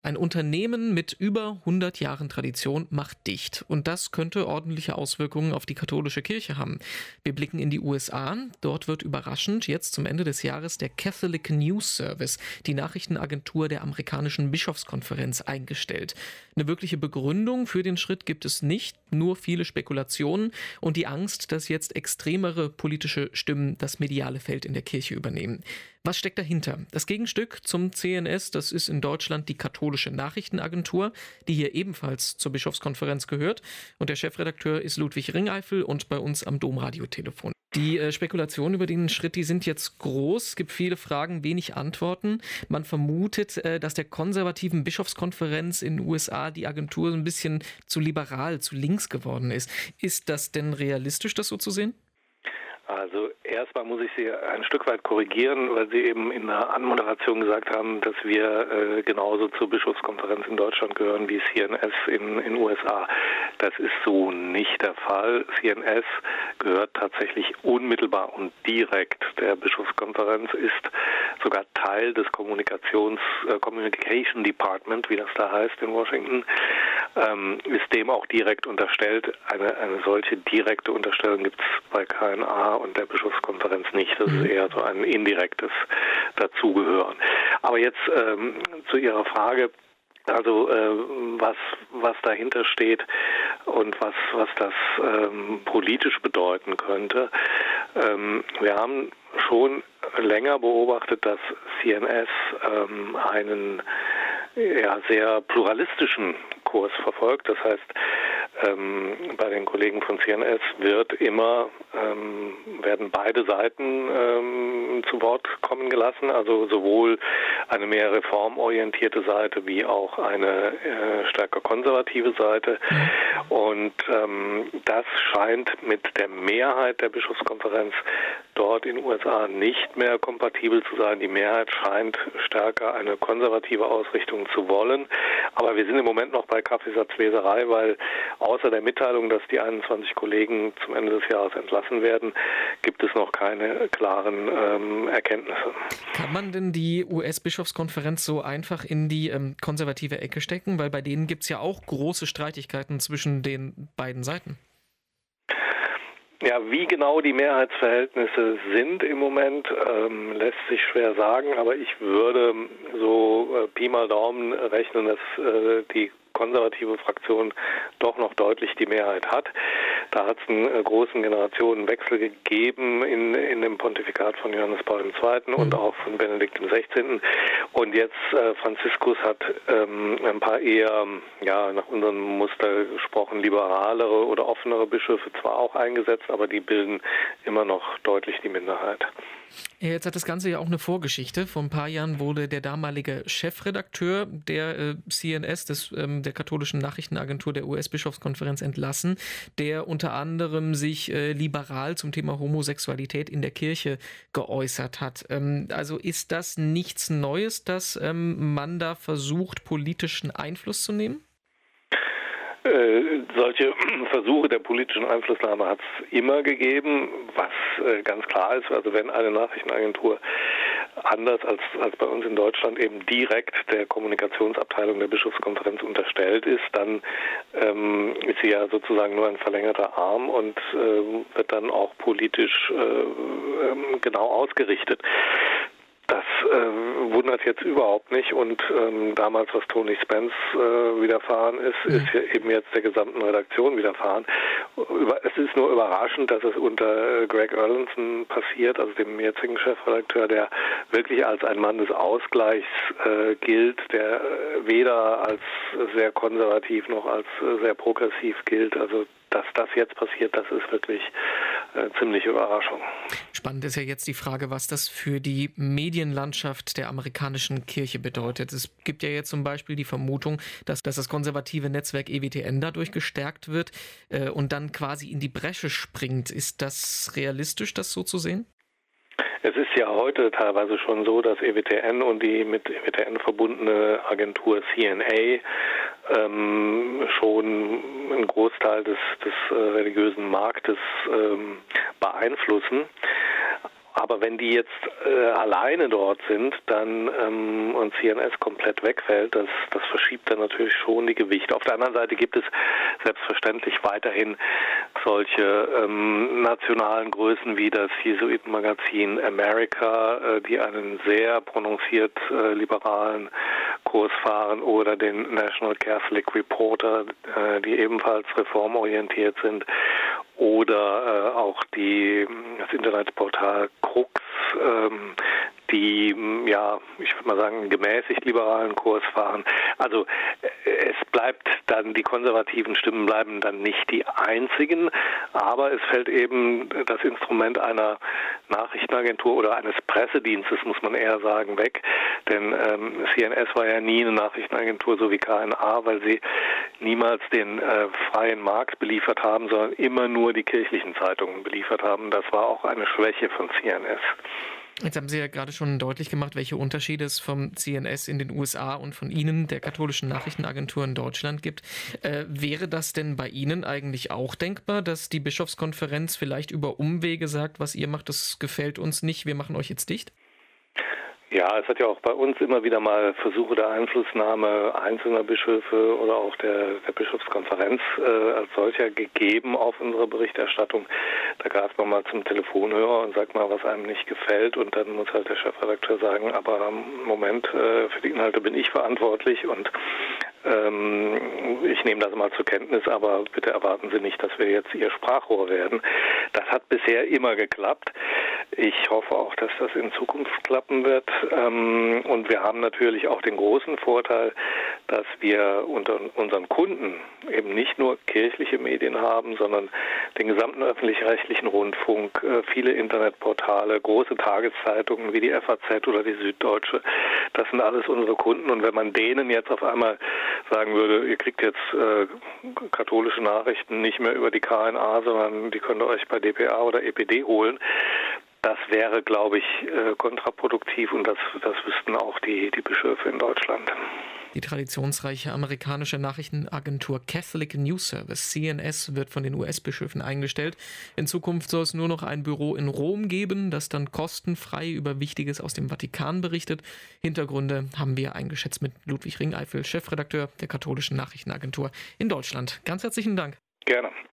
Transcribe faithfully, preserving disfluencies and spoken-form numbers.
Ein Unternehmen mit über hundert Jahren Tradition macht dicht. Und das könnte ordentliche Auswirkungen auf die katholische Kirche haben. Wir blicken in die U S A. Dort wird überraschend jetzt zum Ende des Jahres der Catholic News Service, die Nachrichtenagentur der amerikanischen Bischofskonferenz, eingestellt. Eine wirkliche Begründung für den Schritt gibt es nicht, nur viele Spekulationen und die Angst, dass jetzt extremere politische Stimmen das mediale Feld in der Kirche übernehmen. Was steckt dahinter? Das Gegenstück zum C N S, das ist in Deutschland die katholische Nachrichtenagentur, die hier ebenfalls zur Bischofskonferenz gehört. Und der Chefredakteur ist Ludwig Ringeifel und bei uns am Domradiotelefon. Die äh, Spekulationen über den Schritt, die sind jetzt groß. Es gibt viele Fragen, wenig Antworten. Man vermutet, äh, dass der konservativen Bischofskonferenz in den U S A die Agentur so ein bisschen zu liberal, zu links geworden ist. Ist das denn realistisch, das so zu sehen? Also erstmal muss ich Sie ein Stück weit korrigieren, weil Sie eben in der Anmoderation gesagt haben, dass wir äh, genauso zur Bischofskonferenz in Deutschland gehören wie C N S in den U S A. Das ist so nicht der Fall. C N S gehört tatsächlich unmittelbar und direkt der Bischofskonferenz, ist sogar Teil des Kommunikations äh, Communication Department, wie das da heißt in Washington, ähm, ist dem auch direkt unterstellt. Eine, eine solche direkte Unterstellung gibt es bei K N A und der Bischofskonferenz nicht. Das ist eher so ein indirektes Dazugehören. Aber jetzt ähm, zu Ihrer Frage, also äh, was was dahinter steht und was was das ähm, politisch bedeuten könnte. Ähm, wir haben schon länger beobachtet, dass C N S ähm, einen ja, sehr pluralistischen Kurs verfolgt. Das heißt, ähm, bei den Kollegen von C N S wird immer, ähm, werden beide Seiten ähm, zu Wort kommen gelassen, also sowohl eine mehr reformorientierte Seite wie auch eine äh, stärker konservative Seite. Und ähm, das scheint mit der Mehrheit der Bischofskonferenz dort in den U S A nicht mehr kompatibel zu sein. Die Mehrheit scheint stärker eine konservative Ausrichtung zu wollen. Aber wir sind im Moment noch bei Kaffeesatzleserei, weil außer der Mitteilung, dass die einundzwanzig Kollegen zum Ende des Jahres entlassen werden, gibt es noch keine klaren ähm, Erkenntnisse. Kann man denn die U S-Bischofskonferenz so einfach in die ähm, konservative Ecke stecken? Weil bei denen gibt es ja auch große Streitigkeiten zwischen den beiden Seiten. Ja, wie genau die Mehrheitsverhältnisse sind im Moment, ähm, lässt sich schwer sagen, aber ich würde so äh, Pi mal Daumen rechnen, dass äh, die konservative Fraktion doch noch deutlich die Mehrheit hat. Da hat es einen äh, großen Generationenwechsel gegeben in, in dem Pontifikat von Johannes Paul der Zweite. Mhm. Und auch von Benedikt der Sechzehnte. Und jetzt äh, Franziskus hat ähm, ein paar eher, ja, nach unserem Muster gesprochen, liberalere oder offenere Bischöfe zwar auch eingesetzt, aber die bilden immer noch deutlich die Minderheit. Ja, jetzt hat das Ganze ja auch eine Vorgeschichte. Vor ein paar Jahren wurde der damalige Chefredakteur der äh, C N S, des, ähm, der katholischen Nachrichtenagentur der U S-Bischofskonferenz, entlassen, der unter anderem sich äh, liberal zum Thema Homosexualität in der Kirche geäußert hat. Ähm, also ist das nichts Neues, dass ähm, man da versucht, politischen Einfluss zu nehmen? Äh, solche Versuche der politischen Einflussnahme hat es immer gegeben, was äh, ganz klar ist, also wenn eine Nachrichtenagentur anders als, als bei uns in Deutschland eben direkt der Kommunikationsabteilung der Bischofskonferenz unterstellt ist, dann ähm, ist sie ja sozusagen nur ein verlängerter Arm und äh, wird dann auch politisch äh, äh, genau ausgerichtet. Das äh, wundert jetzt überhaupt nicht und ähm, damals, was Tony Spence äh, widerfahren ist, mhm. ist ja eben jetzt der gesamten Redaktion widerfahren. Über, es ist nur überraschend, dass es unter äh, Greg Erlandson passiert, also dem jetzigen Chefredakteur, der wirklich als ein Mann des Ausgleichs äh, gilt, der äh, weder als sehr konservativ noch als äh, sehr progressiv gilt. Also dass das jetzt passiert, das ist wirklich äh, ziemliche Überraschung. Spannend ist ja jetzt die Frage, was das für die Medienlandschaft der amerikanischen Kirche bedeutet. Es gibt ja jetzt zum Beispiel die Vermutung, dass, dass das konservative Netzwerk E W T N dadurch gestärkt wird äh, und dann quasi in die Bresche springt. Ist das realistisch, das so zu sehen? Es ist ja heute teilweise schon so, dass E W T N und die mit E W T N verbundene Agentur C N A ähm, schon einen Großteil des, des äh, religiösen Marktes ähm, beeinflussen. aber wenn die jetzt äh, alleine dort sind, dann ähm, und C N S komplett wegfällt, das, das verschiebt dann natürlich schon die Gewichte. Auf der anderen Seite gibt es selbstverständlich weiterhin solche ähm, nationalen Größen wie das Jesuitenmagazin America, äh, die einen sehr prononciert äh, liberalen Kurs fahren, oder den National Catholic Reporter, äh, die ebenfalls reformorientiert sind, oder äh, auch die, das Internetportal Krux, ähm, die, ja, ich würde mal sagen, einen gemäßigt liberalen Kurs fahren. Also es bleibt dann, die konservativen Stimmen bleiben dann nicht die einzigen, aber es fällt eben das Instrument einer Nachrichtenagentur oder eines Pressedienstes, muss man eher sagen, weg. Denn ähm, C N S war ja nie eine Nachrichtenagentur, so wie K N A, weil sie niemals den äh, freien Markt beliefert haben, sondern immer nur die kirchlichen Zeitungen beliefert haben. Das war auch eine Schwäche von C N S. Jetzt haben Sie ja gerade schon deutlich gemacht, welche Unterschiede es vom C N S in den U S A und von Ihnen, der katholischen Nachrichtenagentur in Deutschland, gibt. Äh, wäre das denn bei Ihnen eigentlich auch denkbar, dass die Bischofskonferenz vielleicht über Umwege sagt, was ihr macht, das gefällt uns nicht, wir machen euch jetzt dicht? Ja, es hat ja auch bei uns immer wieder mal Versuche der Einflussnahme einzelner Bischöfe oder auch der, der Bischofskonferenz äh, als solcher gegeben auf unsere Berichterstattung. Da gab man mal zum Telefonhörer und sagt mal, was einem nicht gefällt, und dann muss halt der Chefredakteur sagen, aber Moment, äh, für die Inhalte bin ich verantwortlich und ähm, ich nehme das mal zur Kenntnis, aber bitte erwarten Sie nicht, dass wir jetzt Ihr Sprachrohr werden. Das hat bisher immer geklappt. Ich hoffe auch, dass das in Zukunft klappen wird. Und wir haben natürlich auch den großen Vorteil, dass wir unter unseren Kunden eben nicht nur kirchliche Medien haben, sondern den gesamten öffentlich-rechtlichen Rundfunk, viele Internetportale, große Tageszeitungen wie die F A Z oder die Süddeutsche. Das sind alles unsere Kunden. Und wenn man denen jetzt auf einmal sagen würde, ihr kriegt jetzt äh, katholische Nachrichten nicht mehr über die K N A, sondern die könnt ihr euch bei D P A oder E P D holen, das wäre, glaube ich, äh, kontraproduktiv, und das, das wüssten auch die, die Bischöfe in Deutschland. Die traditionsreiche amerikanische Nachrichtenagentur Catholic News Service, C N S, wird von den U S-Bischöfen eingestellt. In Zukunft soll es nur noch ein Büro in Rom geben, das dann kostenfrei über Wichtiges aus dem Vatikan berichtet. Hintergründe haben wir eingeschätzt mit Ludwig Ringeifel, Chefredakteur der katholischen Nachrichtenagentur in Deutschland. Ganz herzlichen Dank. Gerne.